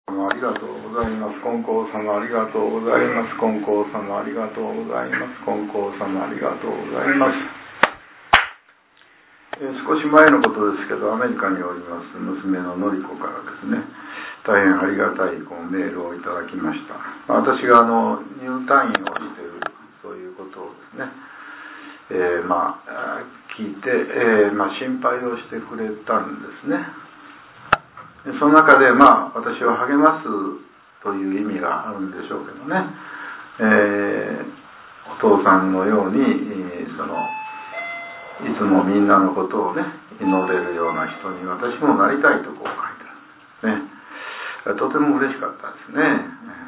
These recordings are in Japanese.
ありがとうございます。金光様ありがとうございます。金光様ありがとうございます。金光様ありがとうございます。少し前のことですけど、アメリカにおります娘ののりこからですね、大変ありがたいメールをいただきました。私が入退院をしているそういうことをですね、聞いて、心配をしてくれたんですね。その中で私を励ますという意味があるんでしょうけどね、お父さんのようにいつもみんなのことをね祈れるような人に私もなりたいと書いてあるんですね。とても嬉しかったですね。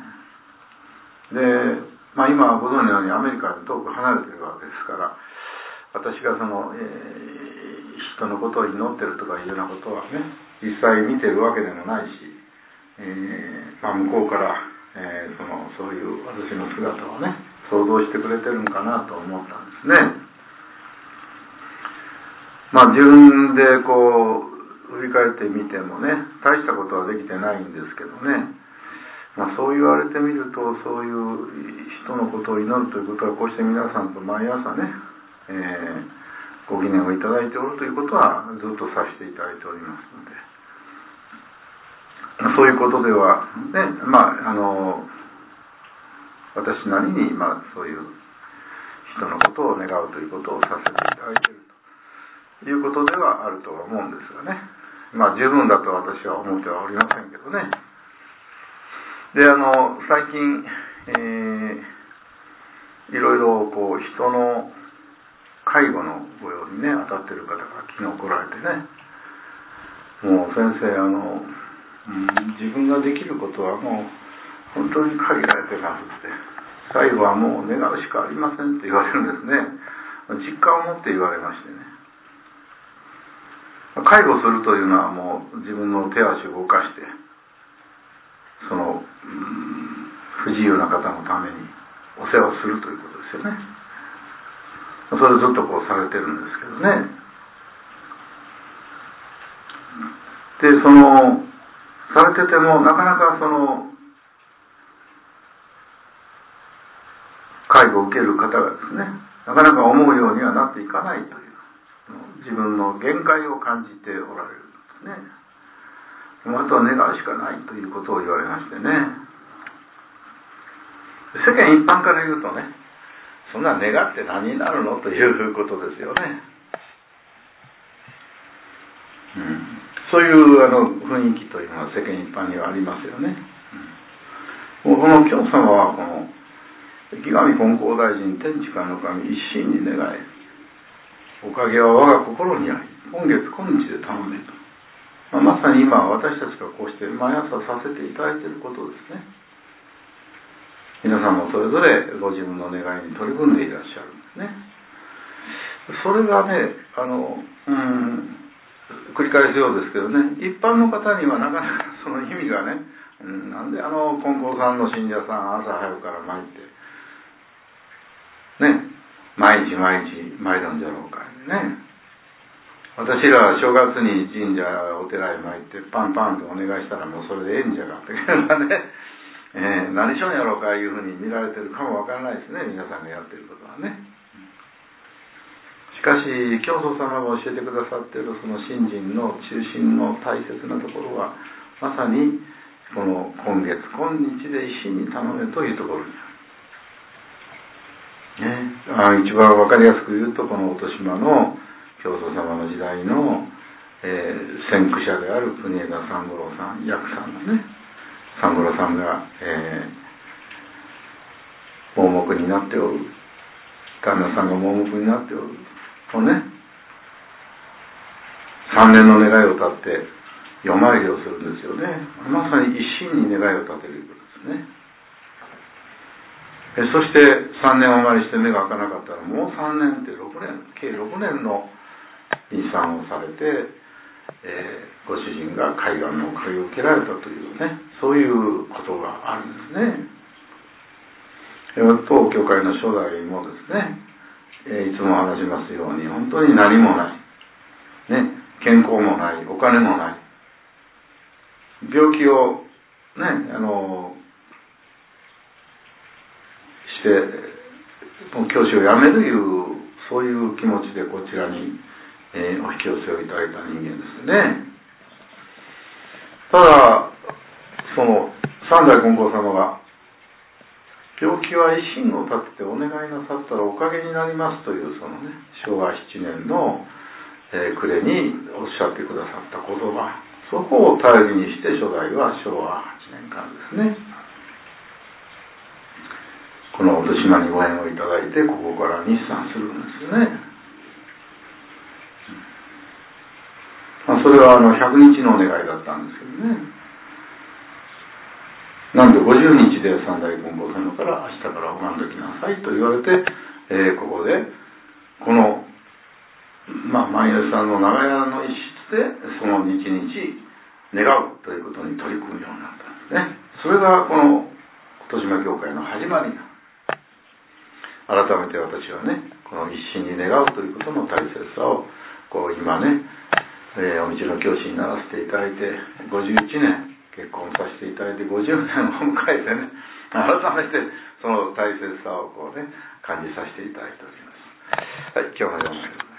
で、今ご存知のようにアメリカに遠く離れているわけですから、私が人のことを祈ってるとかいうようなことはね実際見てるわけでもないし、向こうから、そういう私の姿をね想像してくれてるんかなと思ったんですね。自分で振り返ってみてもね大したことはできてないんですけどね、そう言われてみるとそういう人のことを祈るということはこうして皆さんと毎朝ね、ご疑念をいただいておるということはずっとさせていただいておりますので、そういうことではね、私なりにそういう人のことを願うということをさせていただいているということではあるとは思うんですがね、十分だと私は思ってはおりませんけどね。で、最近、いろいろ人の介護のご用にね当たっている方が昨日来られてね、もう先生自分ができることはもう本当に限られてますって、最後はもう願うしかありませんって言われるんですね。実感を持って言われましてね、介護するというのはもう自分の手足を動かして不自由な方のためにお世話するということですよね。それをずっとされてるんですけどね。でされててもなかなか介護を受ける方がですねなかなか思うようにはなっていかないという自分の限界を感じておられるんですね。あとは願うしかないということを言われましてね、世間一般から言うとね、そんな願って何になるのということですよね。そういう雰囲気というのは世間一般にはありますよね。この教様は池上金光大臣天地下の神一心に願え、おかげは我が心にあり今月今日で頼めと、まさに今私たちがこうして毎朝させていただいていることですね。皆さんもそれぞれご自分の願いに取り組んでいらっしゃるんですね。それがね繰り返すようですけどね、一般の方にはなかなかその意味がね、なんで金光さんの信者さん朝早くから参ってね毎日参るんじゃろうかね。私らは正月に神社お寺へ参ってパンパンとお願いしたらもうそれでええんじゃがってね、何しようやろうかいうふうに見られてるかもわからないですね、皆さんがやってることはね。しかし教祖様が教えてくださっているその信心の中心の大切なところはまさにこの今月今日で一心に頼めというところにある、一番わかりやすく言うとこの音島の教祖様の時代の、先駆者である国枝三五郎さん、役さんのね三五郎さんが、盲目になっておる、旦那さんが盲目になっておるとね、3年の願いを立って夜参りをするんですよね。まさに一心に願いを立てるということですね。そして3年お参りして目が開かなかったらもう3年って計6年の離散をされて、ご主人が海岸のおかげを受けられたというね、そういうことがあるんですね。当教会の初代もですね、いつも話しますように本当に何もない、健康もない、お金もない、病気をしてもう教師を辞めるいうそういう気持ちでこちらに、お引き寄せをいただいた人間ですね。ただその三代金剛様が病気は一心を立ててお願いなさったらおかげになりますというそのね昭和7年の、暮れにおっしゃってくださった言葉、そこを頼りにして初代は昭和8年間ですねこの音島にご縁をいただいてここから日産するんですよね。それは100日のお願いだったんですけどね。なんで50日で三代金剛様から明日から拝んできなさいと言われて、ここでこの毎日さんの長屋の一室でその日々願うということに取り組むようになったんですね。それがこの音島教会の始まりだ。改めて私はねこの一心に願うということの大切さを今ね、お道の教師にならせていただいて51年結婚させていただいて50年を迎えてね改めてその大切さを感じさせていただいております。はい、今日のような